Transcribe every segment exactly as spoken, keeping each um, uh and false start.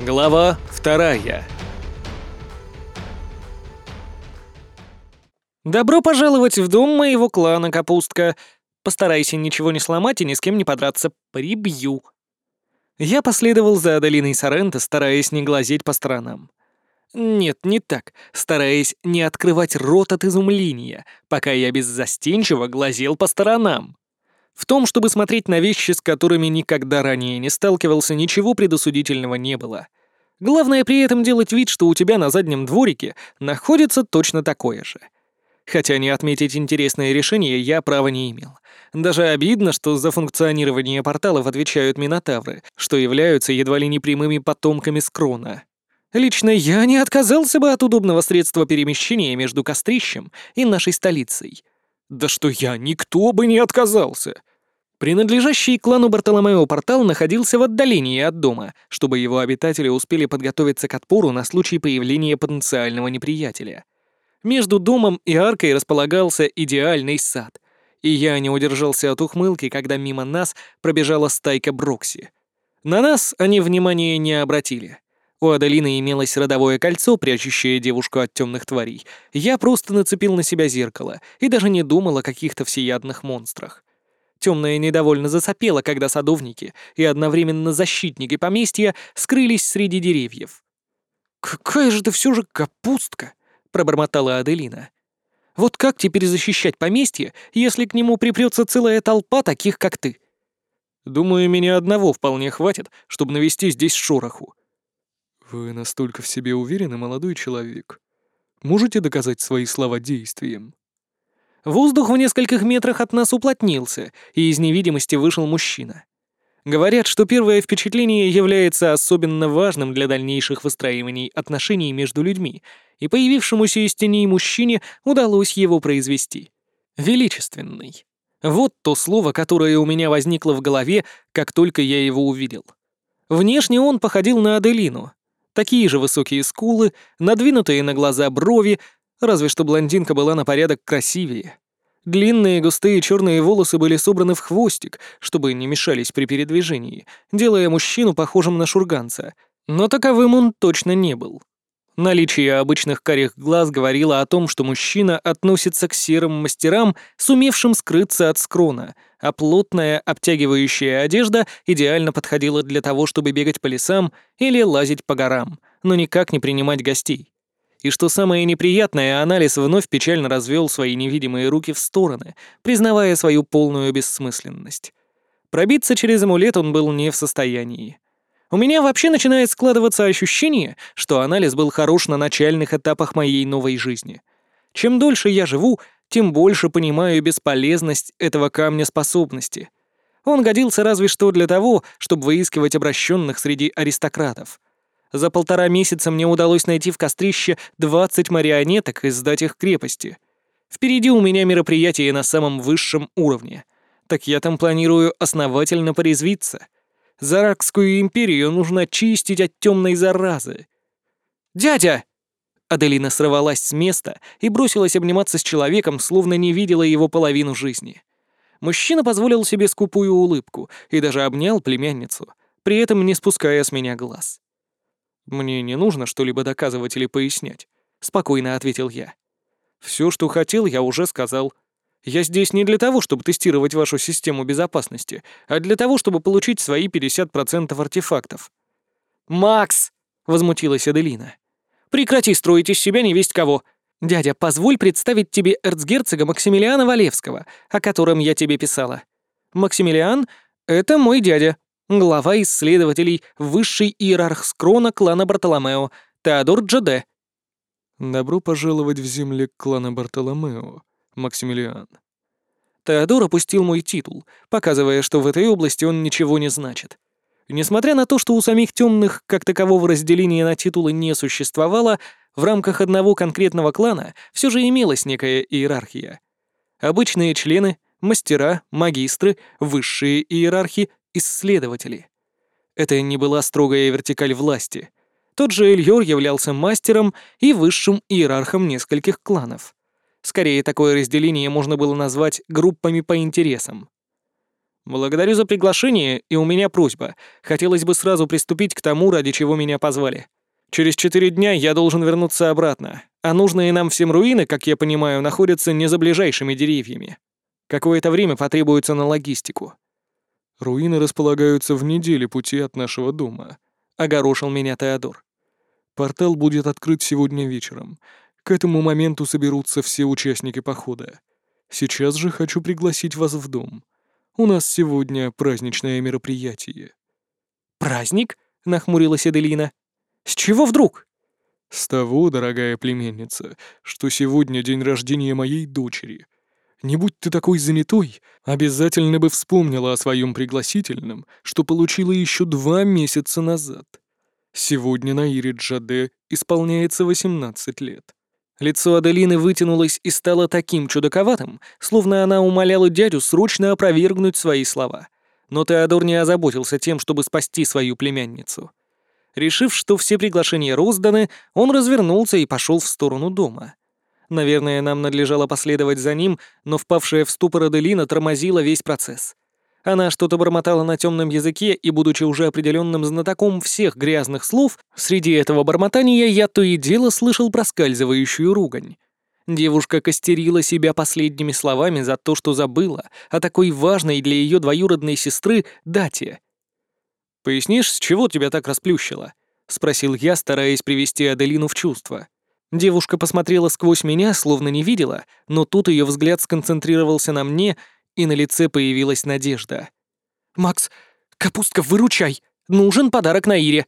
Глава вторая. «Добро пожаловать в дом моего клана, Капустка. Постарайся ничего не сломать и ни с кем не подраться. Прибью». Я последовал за Адалиной Соренто, стараясь не глазеть по сторонам. Нет, не так. Стараясь не открывать рот от изумления, пока я беззастенчиво глазел по сторонам. В том, чтобы смотреть на вещи, с которыми никогда ранее не сталкивался, ничего предосудительного не было. Главное при этом делать вид, что у тебя на заднем дворике находится точно такое же. Хотя не отметить интересное решение я права не имел. Даже обидно, что за функционирование порталов отвечают минотавры, что являются едва ли не прямыми потомками Скрона. Лично я не отказался бы от удобного средства перемещения между Кострищем и нашей столицей. Да что я, никто бы не отказался. Принадлежащий клану Бартоломео портал находился в отдалении от дома, чтобы его обитатели успели подготовиться к отпору на случай появления потенциального неприятеля. Между домом и аркой располагался идеальный сад, и я не удержался от ухмылки, когда мимо нас пробежала стайка Брокси. На нас они внимания не обратили. У Адалины имелось родовое кольцо, прячущее девушку от темных тварей. Я просто нацепил на себя зеркало и даже не думал о каких-то всеядных монстрах. Темная недовольно засопела, когда садовники и одновременно защитники поместья скрылись среди деревьев. «Какая же ты все же капустка!» — пробормотала Аделина. «Вот как теперь защищать поместье, если к нему припрется целая толпа таких, как ты?» «Думаю, меня одного вполне хватит, чтобы навести здесь шороху». «Вы настолько в себе уверены, молодой человек? Можете доказать свои слова действием?» Воздух в нескольких метрах от нас уплотнился, и из невидимости вышел мужчина. Говорят, что первое впечатление является особенно важным для дальнейших выстраиваний отношений между людьми, и появившемуся из теней мужчине удалось его произвести. Величественный. Вот то слово, которое у меня возникло в голове, как только я его увидел. Внешне он походил на Аделину. Такие же высокие скулы, надвинутые на глаза брови, разве что блондинка была на порядок красивее. Длинные густые черные волосы были собраны в хвостик, чтобы не мешались при передвижении, делая мужчину похожим на шурганца. Но таковым он точно не был. Наличие обычных карих глаз говорило о том, что мужчина относится к серым мастерам, сумевшим скрыться от Скрона, а плотная обтягивающая одежда идеально подходила для того, чтобы бегать по лесам или лазить по горам, но никак не принимать гостей. И что самое неприятное, анализ вновь печально развел свои невидимые руки в стороны, признавая свою полную бессмысленность. Пробиться через амулет он был не в состоянии. У меня вообще начинает складываться ощущение, что анализ был хорош на начальных этапах моей новой жизни. Чем дольше я живу, тем больше понимаю бесполезность этого камня способности. Он годился разве что для того, чтобы выискивать обращенных среди аристократов. За полтора месяца мне удалось найти в Кострище двадцать марионеток и сдать их крепости. Впереди у меня мероприятие на самом высшем уровне. Так я там планирую основательно порезвиться. Заракскую империю нужно чистить от темной заразы. «Дядя!» Аделина сорвалась с места и бросилась обниматься с человеком, словно не видела его половину жизни. Мужчина позволил себе скупую улыбку и даже обнял племянницу, при этом не спуская с меня глаз. «Мне не нужно что-либо доказывать или пояснять», — спокойно ответил я. «Все, что хотел, я уже сказал. Я здесь не для того, чтобы тестировать вашу систему безопасности, а для того, чтобы получить свои пятьдесят процентов артефактов». «Макс!» — возмутилась Аделина. «Прекрати строить из себя невесть кого. Дядя, позволь представить тебе эрцгерцога Максимилиана Валевского, о котором я тебе писала. Максимилиан — это мой дядя, глава исследователей, высший иерарх Скрона клана Бартоломео, Теодор Джаде». «Добро пожаловать в земли клана Бартоломео, Максимилиан». Теодор опустил мой титул, показывая, что в этой области он ничего не значит. Несмотря на то, что у самих темных как такового разделения на титулы не существовало, в рамках одного конкретного клана все же имелась некая иерархия. Обычные члены, мастера, магистры, высшие иерархи, исследователи. Это не была строгая вертикаль власти. Тот же Эльёр являлся мастером и высшим иерархом нескольких кланов. Скорее, такое разделение можно было назвать группами по интересам. «Благодарю за приглашение, и у меня просьба. Хотелось бы сразу приступить к тому, ради чего меня позвали. Через четыре дня я должен вернуться обратно, а нужные нам всем руины, как я понимаю, находятся не за ближайшими деревьями. Какое-то время потребуется на логистику». «Руины располагаются в неделе пути от нашего дома», — огорошил меня Теодор. «Портал будет открыт сегодня вечером. К этому моменту соберутся все участники похода. Сейчас же хочу пригласить вас в дом. У нас сегодня праздничное мероприятие». «Праздник?» — нахмурилась Эделина. «С чего вдруг?» «С того, дорогая племянница, что сегодня день рождения моей дочери. Не будь ты такой занятой, обязательно бы вспомнила о своем пригласительном, что получила еще два месяца назад. Сегодня Наире Джаде исполняется восемнадцать лет». Лицо Аделины вытянулось и стало таким чудаковатым, словно она умоляла дядю срочно опровергнуть свои слова. Но Теодор не озаботился тем, чтобы спасти свою племянницу. Решив, что все приглашения розданы, он развернулся и пошел в сторону дома. Наверное, нам надлежало последовать за ним, но впавшая в ступор Аделина тормозила весь процесс. Она что-то бормотала на темном языке, и, будучи уже определенным знатоком всех грязных слов, среди этого бормотания я то и дело слышал проскальзывающую ругань. Девушка костерила себя последними словами за то, что забыла о такой важной для ее двоюродной сестры дате. «Пояснишь, с чего тебя так расплющило?» — спросил я, стараясь привести Аделину в чувство. Девушка посмотрела сквозь меня, словно не видела, но тут ее взгляд сконцентрировался на мне, и на лице появилась надежда. «Макс, капустка, выручай! Нужен подарок Наире!»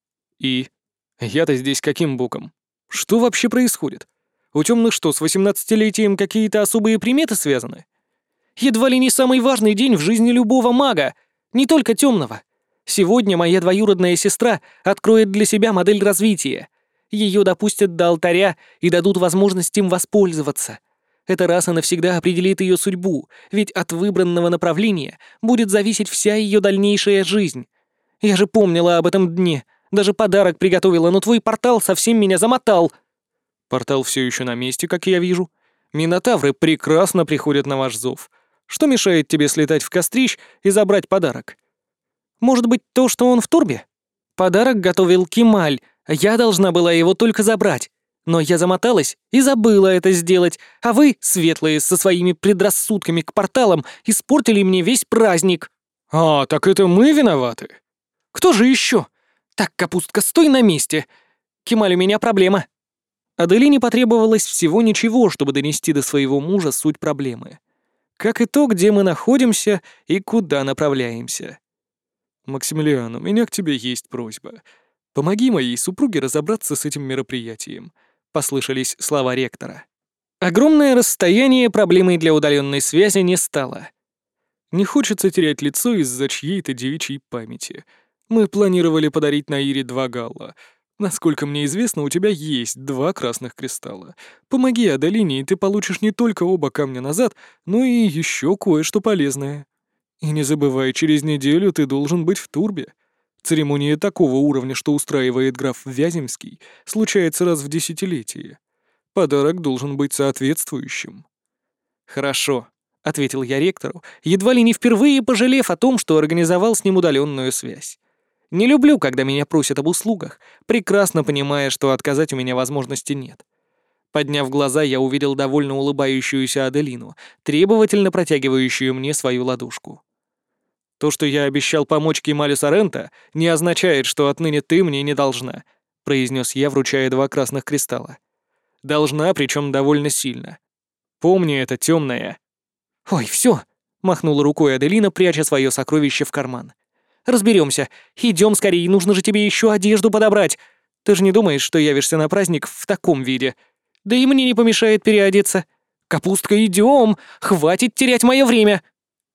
«И? Я-то здесь каким боком? Что вообще происходит? У темных что, с восемнадцатилетием какие-то особые приметы связаны? Едва ли не самый важный день в жизни любого мага, не только темного. Сегодня моя двоюродная сестра откроет для себя модель развития. Ее допустят до алтаря и дадут возможность им воспользоваться. Это раз и навсегда определит ее судьбу, ведь от выбранного направления будет зависеть вся ее дальнейшая жизнь. Я же помнила об этом дне, даже подарок приготовила, но твой портал совсем меня замотал». «Портал все еще на месте, как я вижу. Минотавры прекрасно приходят на ваш зов. Что мешает тебе слетать в Кострищ и забрать подарок?» «Может быть, то, что он в турбе? Подарок готовил Кемаль, а я должна была его только забрать. Но я замоталась и забыла это сделать, а вы, светлые, со своими предрассудками к порталам, испортили мне весь праздник». «А, так это мы виноваты?» «Кто же еще? Так, капустка, стой на месте. Кемаль, у меня проблема». Аделине потребовалось всего ничего, чтобы донести до своего мужа суть проблемы. Как и то, где мы находимся и куда направляемся. «Максимилиан, у меня к тебе есть просьба. Помоги моей супруге разобраться с этим мероприятием», — послышались слова ректора. Огромное расстояние проблемой для удаленной связи не стало. «Не хочется терять лицо из-за чьей-то девичьей памяти. Мы планировали подарить Наире два галла. Насколько мне известно, у тебя есть два красных кристалла. Помоги Аделине, и ты получишь не только оба камня назад, но и еще кое-что полезное. И не забывай, через неделю ты должен быть в Турбе. Церемония такого уровня, что устраивает граф Вяземский, случается раз в десятилетие. Подарок должен быть соответствующим». «Хорошо», — ответил я ректору, едва ли не впервые пожалев о том, что организовал с ним удаленную связь. Не люблю, когда меня просят об услугах, прекрасно понимая, что отказать у меня возможности нет. Подняв глаза, я увидел довольно улыбающуюся Аделину, требовательно протягивающую мне свою ладошку. «То, что я обещал помочь Кемалю Соренто, не означает, что отныне ты мне не должна», — произнес я, вручая два красных кристалла. «Должна, причем довольно сильно. Помни это, темная». «Ой, все, махнула рукой Аделина, пряча свое сокровище в карман. «Разберемся. Идем скорее, нужно же тебе еще одежду подобрать. Ты же не думаешь, что явишься на праздник в таком виде? Да и мне не помешает переодеться. Капустка, идем! Хватит терять мое время!»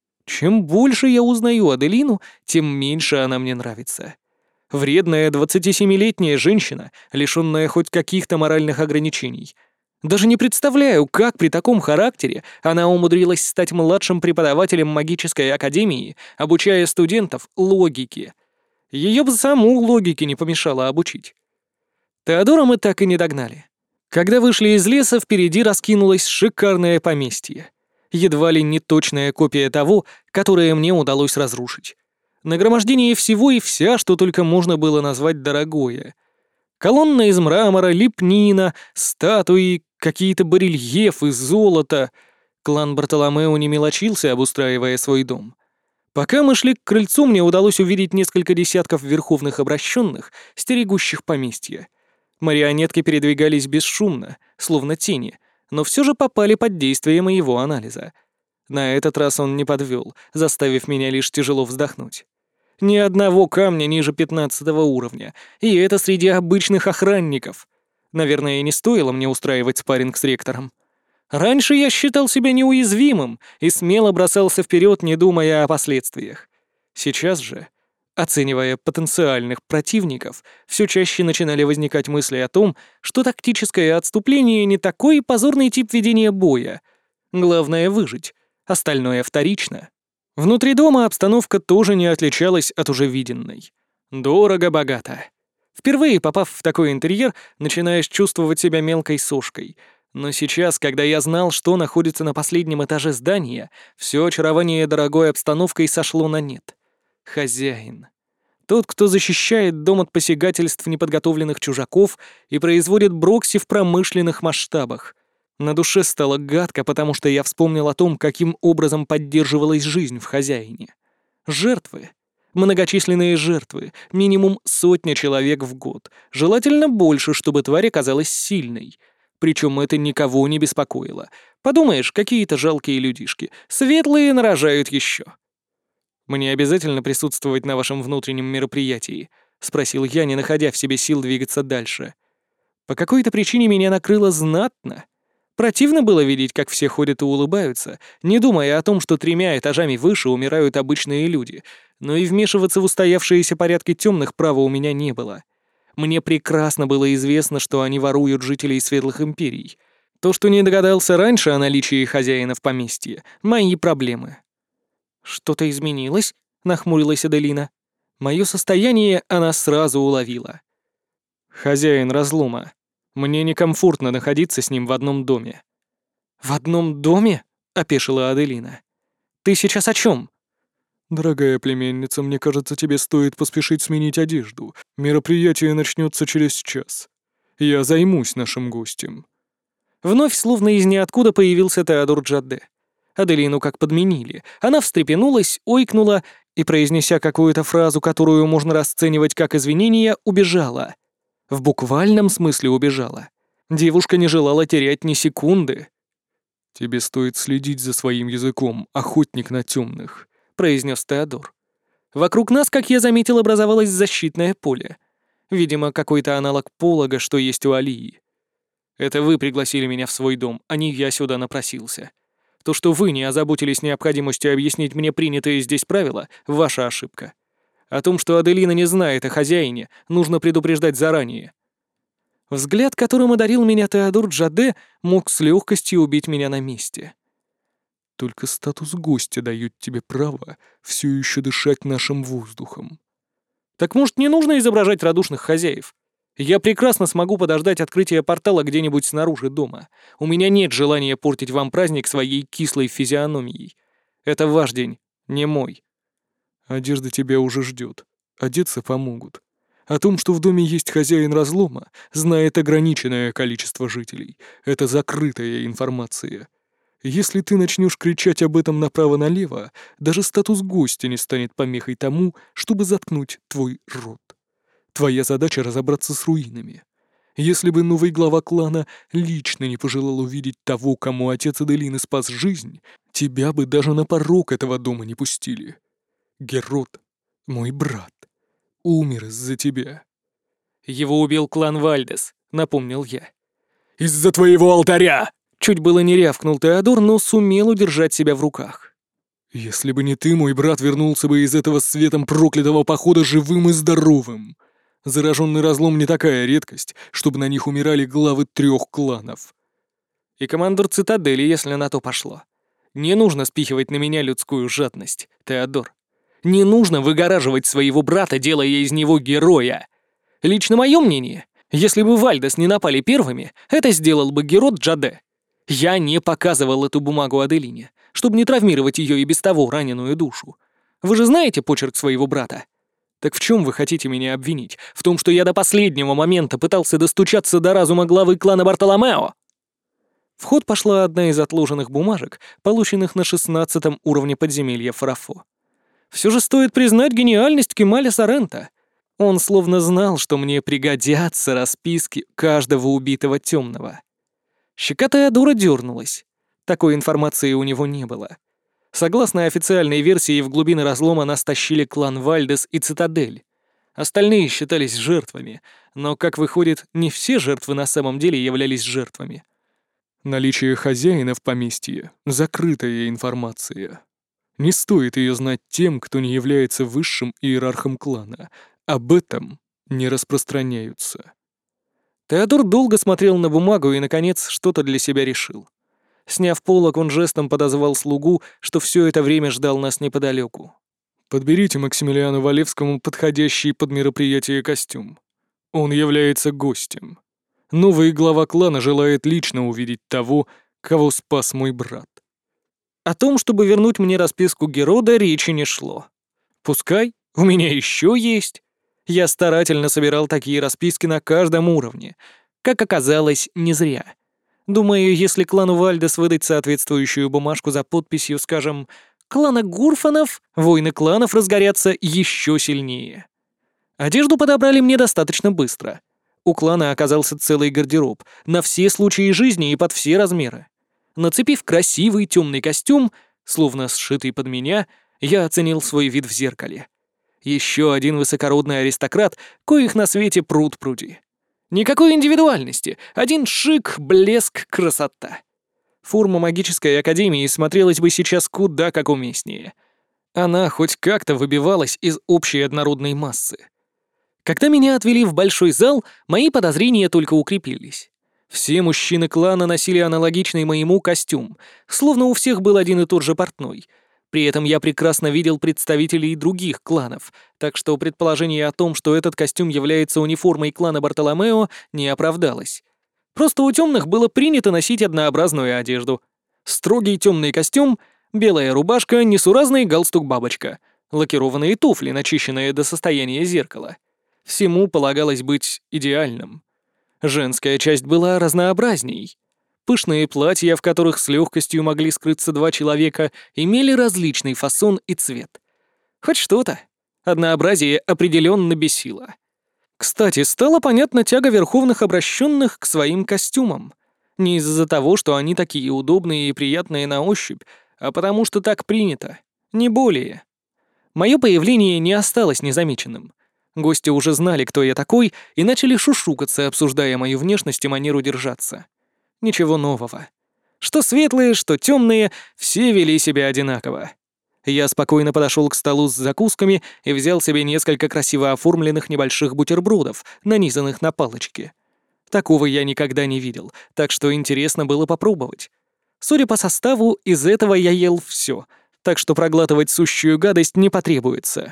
Чем больше я узнаю Аделину, тем меньше она мне нравится. Вредная двадцатисемилетняя женщина, лишённая хоть каких-то моральных ограничений. Даже не представляю, как при таком характере она умудрилась стать младшим преподавателем магической академии, обучая студентов логике. Её бы саму логике не помешало обучить. Теодора мы так и не догнали. Когда вышли из леса, впереди раскинулось шикарное поместье. Едва ли не точная копия того, которое мне удалось разрушить. Нагромождение всего и вся, что только можно было назвать дорогое. Колонна из мрамора, лепнина, статуи, какие-то барельефы, золото. Клан Бартоломео не мелочился, обустраивая свой дом. Пока мы шли к крыльцу, мне удалось увидеть несколько десятков верховных обращенных, стерегущих поместья. Марионетки передвигались бесшумно, словно тени, но все же попали под действие моего анализа. На этот раз он не подвел, заставив меня лишь тяжело вздохнуть. Ни одного камня ниже пятнадцатого уровня, и это среди обычных охранников. Наверное, и не стоило мне устраивать спарринг с ректором. Раньше я считал себя неуязвимым и смело бросался вперед, не думая о последствиях. Сейчас же, оценивая потенциальных противников, все чаще начинали возникать мысли о том, что тактическое отступление не такой позорный тип ведения боя. Главное — выжить, остальное вторично. Внутри дома обстановка тоже не отличалась от уже виденной. Дорого-богато. Впервые попав в такой интерьер, начинаешь чувствовать себя мелкой сошкой. Но сейчас, когда я знал, что находится на последнем этаже здания, все очарование дорогой обстановкой сошло на нет. Хозяин. Тот, кто защищает дом от посягательств неподготовленных чужаков и производит Брокси в промышленных масштабах. На душе стало гадко, потому что я вспомнил о том, каким образом поддерживалась жизнь в хозяине. Жертвы. Многочисленные жертвы. Минимум сотня человек в год. Желательно больше, чтобы тварь оказалась сильной. Причем это никого не беспокоило. Подумаешь, какие-то жалкие людишки. Светлые нарожают еще. «Мне обязательно присутствовать на вашем внутреннем мероприятии?» — спросил я, не находя в себе сил двигаться дальше. По какой-то причине меня накрыло знатно. Противно было видеть, как все ходят и улыбаются, не думая о том, что тремя этажами выше умирают обычные люди, но и вмешиваться в устоявшиеся порядки темных права у меня не было. Мне прекрасно было известно, что они воруют жителей Светлых Империй. То, что не догадался раньше о наличии хозяина в поместье — мои проблемы. «Что-то изменилось?» — нахмурилась Аделина. Моё состояние она сразу уловила. «Хозяин разлома. Мне некомфортно находиться с ним в одном доме». «В одном доме?» — опешила Аделина. «Ты сейчас о чём?» «Дорогая племянница, мне кажется, тебе стоит поспешить сменить одежду. Мероприятие начнется через час. Я займусь нашим гостем». Вновь, словно из ниоткуда, появился Теодор Джаде. Аделину как подменили. Она встрепенулась, ойкнула и, произнеся какую-то фразу, которую можно расценивать как извинение, убежала. В буквальном смысле убежала. Девушка не желала терять ни секунды. «Тебе стоит следить за своим языком, охотник на темных», — произнес Теодор. Вокруг нас, как я заметил, образовалось защитное поле. Видимо, какой-то аналог полога, что есть у Алии. Это вы пригласили меня в свой дом, а не я сюда напросился. То, что вы не озаботились необходимостью объяснить мне принятые здесь правила, — ваша ошибка. О том, что Аделина не знает о хозяине, нужно предупреждать заранее. Взгляд, которым одарил меня Теодор Джаде, мог с легкостью убить меня на месте. «Только статус гостя дает тебе право все еще дышать нашим воздухом». Так может, не нужно изображать радушных хозяев? Я прекрасно смогу подождать открытия портала где-нибудь снаружи дома. У меня нет желания портить вам праздник своей кислой физиономией. Это ваш день, не мой. Одежда тебя уже ждет. Одеться помогут. О том, что в доме есть хозяин разлома, знает ограниченное количество жителей. Это закрытая информация. Если ты начнешь кричать об этом направо-налево, даже статус гостя не станет помехой тому, чтобы заткнуть твой рот. Твоя задача — разобраться с руинами. Если бы новый глава клана лично не пожелал увидеть того, кому отец Аделины спас жизнь, тебя бы даже на порог этого дома не пустили. Герод, мой брат, умер из-за тебя». «Его убил клан Вальдес», — напомнил я. «Из-за твоего алтаря!» Чуть было не рявкнул Теодор, но сумел удержать себя в руках. «Если бы не ты, мой брат вернулся бы из этого светом проклятого похода живым и здоровым. Зараженный разлом не такая редкость, чтобы на них умирали главы трех кланов». И командор цитадели, если на то пошло. Не нужно спихивать на меня людскую жадность, Теодор. Не нужно выгораживать своего брата, делая из него героя. Лично мое мнение, если бы Вальдес не напали первыми, это сделал бы Герод Джаде. Я не показывал эту бумагу Аделине. чтобы не травмировать ее и без того раненую душу. Вы же знаете почерк своего брата? Так в чем вы хотите меня обвинить? В том, что я до последнего момента пытался достучаться до разума главы клана Бартоломео?» В ход пошла одна из отложенных бумажек, полученных на шестнадцатом уровне подземелья Фарафо. Все же стоит признать гениальность Кемаля Сорента. Он словно знал, что мне пригодятся расписки каждого убитого темного. Щека Теодора дернулась. Такой информации у него не было. Согласно официальной версии, в глубины разлома нас тащили клан Вальдес и Цитадель. Остальные считались жертвами, но, как выходит, не все жертвы на самом деле являлись жертвами. Наличие хозяина в поместье — закрытая информация. Не стоит ее знать тем, кто не является высшим иерархом клана. Об этом не распространяются. Теодор долго смотрел на бумагу и, наконец, что-то для себя решил. Сняв полог, он жестом подозвал слугу, что все это время ждал нас неподалеку. «Подберите Максимилиану Валевскому подходящий под мероприятие костюм. Он является гостем. Новый глава клана желает лично увидеть того, кого спас мой брат». О том, чтобы вернуть мне расписку Герода, речи не шло. Пускай, у меня еще есть. Я старательно собирал такие расписки на каждом уровне. Как оказалось, не зря. Думаю, если клану Вальдес выдать соответствующую бумажку за подписью, скажем, клана Гурфанов, войны кланов разгорятся еще сильнее. Одежду подобрали мне достаточно быстро. У клана оказался целый гардероб, на все случаи жизни и под все размеры. Нацепив красивый темный костюм, словно сшитый под меня, я оценил свой вид в зеркале. Еще один высокородный аристократ, коих на свете пруд-пруди. Никакой индивидуальности, один шик, блеск, красота. Форма магической академии смотрелась бы сейчас куда как уместнее. Она хоть как-то выбивалась из общей однородной массы. Когда меня отвели в большой зал, мои подозрения только укрепились. Все мужчины клана носили аналогичный моему костюм, словно у всех был один и тот же портной. При этом я прекрасно видел представителей других кланов, так что предположение о том, что этот костюм является униформой клана Бартоломео, не оправдалось. Просто у темных было принято носить однообразную одежду. Строгий темный костюм, белая рубашка, несуразный галстук-бабочка, лакированные туфли, начищенные до состояния зеркала. Всему полагалось быть идеальным. Женская часть была разнообразней. Пышные платья, в которых с легкостью могли скрыться два человека, имели различный фасон и цвет. Хоть что-то. Однообразие определенно бесило. Кстати, стала понятна тяга верховных обращенных к своим костюмам. Не из-за того, что они такие удобные и приятные на ощупь, а потому что так принято. Не более. Мое появление не осталось незамеченным. Гости уже знали, кто я такой, и начали шушукаться, обсуждая мою внешность и манеру держаться. Ничего нового. Что светлые, что темные, все вели себя одинаково. Я спокойно подошел к столу с закусками и взял себе несколько красиво оформленных небольших бутербродов, нанизанных на палочки. Такого я никогда не видел, так что интересно было попробовать. Судя по составу, из этого я ел все, так что проглатывать сущую гадость не потребуется.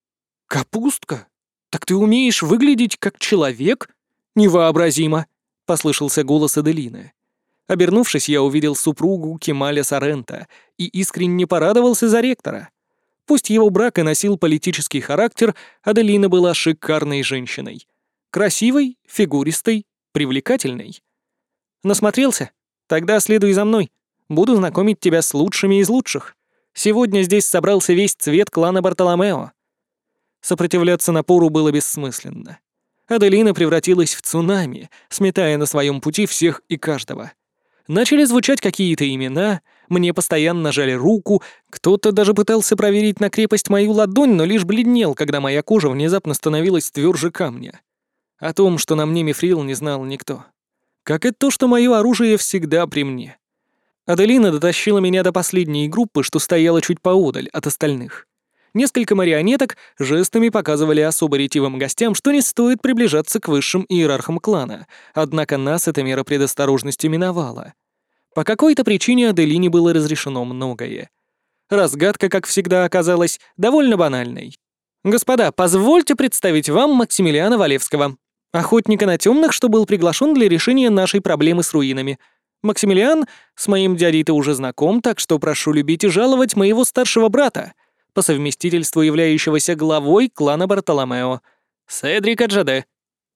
«Капустка? Так ты умеешь выглядеть как человек? Невообразимо!» — послышался голос Аделины. Обернувшись, я увидел супругу Кемаля Сорента и искренне порадовался за ректора. Пусть его брак и носил политический характер, Аделина была шикарной женщиной. Красивой, фигуристой, привлекательной. Насмотрелся? Тогда следуй за мной. Буду знакомить тебя с лучшими из лучших. Сегодня здесь собрался весь цвет клана Бартоломео. Сопротивляться напору было бессмысленно. Аделина превратилась в цунами, сметая на своем пути всех и каждого. Начали звучать какие-то имена, мне постоянно жали руку, кто-то даже пытался проверить на крепость мою ладонь, но лишь бледнел, когда моя кожа внезапно становилась тверже камня. О том, что на мне мифрил, не знал никто. Как и то, что мое оружие всегда при мне. Аделина дотащила меня до последней группы, что стояла чуть поодаль от остальных. Несколько марионеток жестами показывали особо ретивым гостям, что не стоит приближаться к высшим иерархам клана, однако нас эта мера предосторожности миновала. По какой-то причине Аделине было разрешено многое. Разгадка, как всегда, оказалась довольно банальной. «Господа, позвольте представить вам Максимилиана Валевского, охотника на темных, что был приглашен для решения нашей проблемы с руинами. Максимилиан, с моим дядей ты уже знаком, так что прошу любить и жаловать моего старшего брата, по совместительству являющегося главой клана Бартоломео, Седрика Джаде».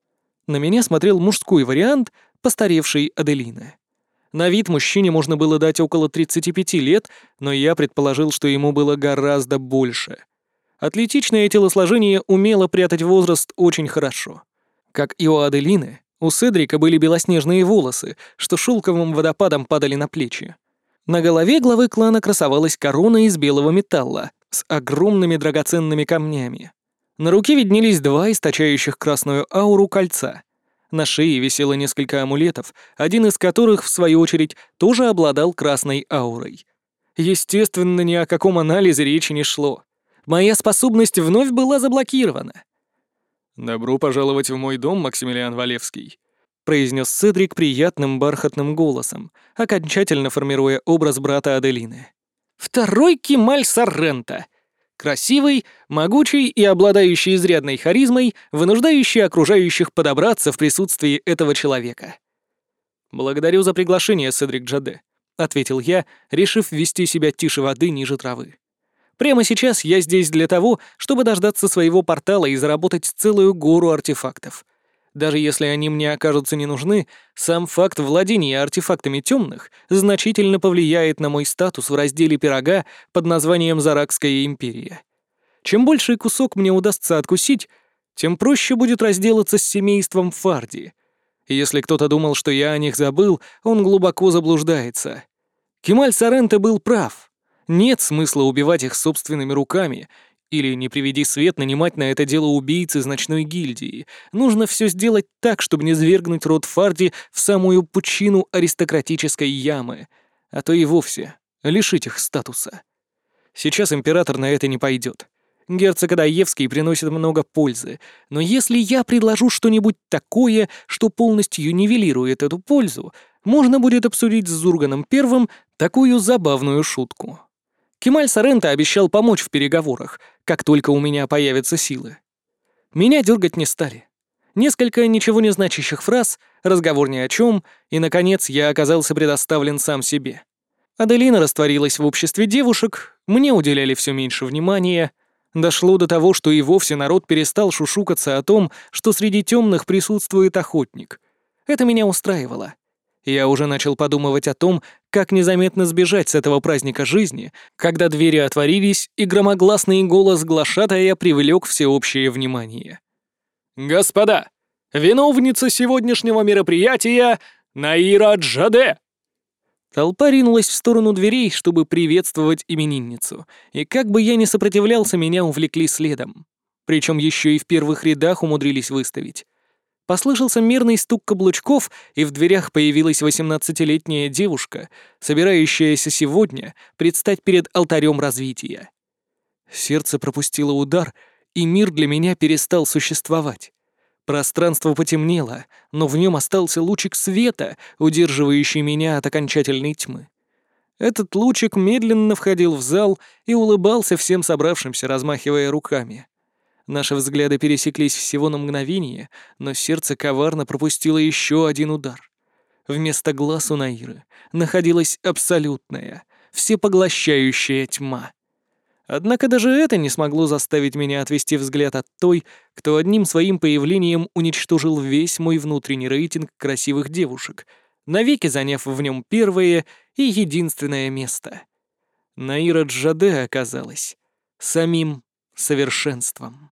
На меня смотрел мужской вариант постаревшей Аделины. На вид мужчине можно было дать около тридцати пяти лет, но я предположил, что ему было гораздо больше. Атлетичное телосложение умело прятать возраст очень хорошо. Как и у Аделины, у Седрика были белоснежные волосы, что шелковым водопадом падали на плечи. На голове главы клана красовалась корона из белого металла с огромными драгоценными камнями. На руке виднелись два источающих красную ауру кольца. На шее висело несколько амулетов, один из которых, в свою очередь, тоже обладал красной аурой. Естественно, ни о каком анализе речи не шло. Моя способность вновь была заблокирована. «Добро пожаловать в мой дом, Максимилиан Валевский», — произнес Седрик приятным бархатным голосом, окончательно формируя образ брата Аделины. «Второй Кемаль Сорренто. Красивый, могучий и обладающий изрядной харизмой, вынуждающий окружающих подобраться в присутствии этого человека». «Благодарю за приглашение, Седрик Джаде», — ответил я, решив вести себя тише воды ниже травы. «Прямо сейчас я здесь для того, чтобы дождаться своего портала и заработать целую гору артефактов. Даже если они мне окажутся не нужны, сам факт владения артефактами темных значительно повлияет на мой статус в разделе пирога под названием «Заракская империя». Чем больший кусок мне удастся откусить, тем проще будет разделаться с семейством Фарди. Если кто-то думал, что я о них забыл, он глубоко заблуждается. Кемаль Сорренто был прав. Нет смысла убивать их собственными руками, или, не приведи свет, нанимать на это дело убийц из ночной гильдии. Нужно все сделать так, чтобы не свергнуть род Фарди в самую пучину аристократической ямы, а то и вовсе лишить их статуса. Сейчас император на это не пойдет. Герцог Адаевский приносит много пользы, но если я предложу что-нибудь такое, что полностью нивелирует эту пользу, можно будет обсудить с Зурганом Первым такую забавную шутку. Кемаль Сорренто обещал помочь в переговорах, как только у меня появятся силы. Меня дергать не стали. Несколько ничего не значащих фраз, разговор ни о чем, и, наконец, я оказался предоставлен сам себе. Аделина растворилась в обществе девушек, мне уделяли все меньше внимания. Дошло до того, что и вовсе народ перестал шушукаться о том, что среди темных присутствует охотник. Это меня устраивало. Я уже начал подумывать о том, как незаметно сбежать с этого праздника жизни, когда двери отворились, и громогласный голос глашатая привлек всеобщее внимание. «Господа, виновница сегодняшнего мероприятия — Наира Джаде!» Толпа ринулась в сторону дверей, чтобы приветствовать именинницу, и как бы я ни сопротивлялся, меня увлекли следом. Причем еще и в первых рядах умудрились выставить. Послышался мерный стук каблучков, и в дверях появилась восемнадцатилетняя девушка, собирающаяся сегодня предстать перед алтарем развития. Сердце пропустило удар, и мир для меня перестал существовать. Пространство потемнело, но в нем остался лучик света, удерживающий меня от окончательной тьмы. Этот лучик медленно входил в зал и улыбался всем собравшимся, размахивая руками. Наши взгляды пересеклись всего на мгновение, но сердце коварно пропустило еще один удар. Вместо глаз у Наиры находилась абсолютная, всепоглощающая тьма. Однако даже это не смогло заставить меня отвести взгляд от той, кто одним своим появлением уничтожил весь мой внутренний рейтинг красивых девушек, навеки заняв в нем первое и единственное место. Наира Джаде оказалась самим совершенством.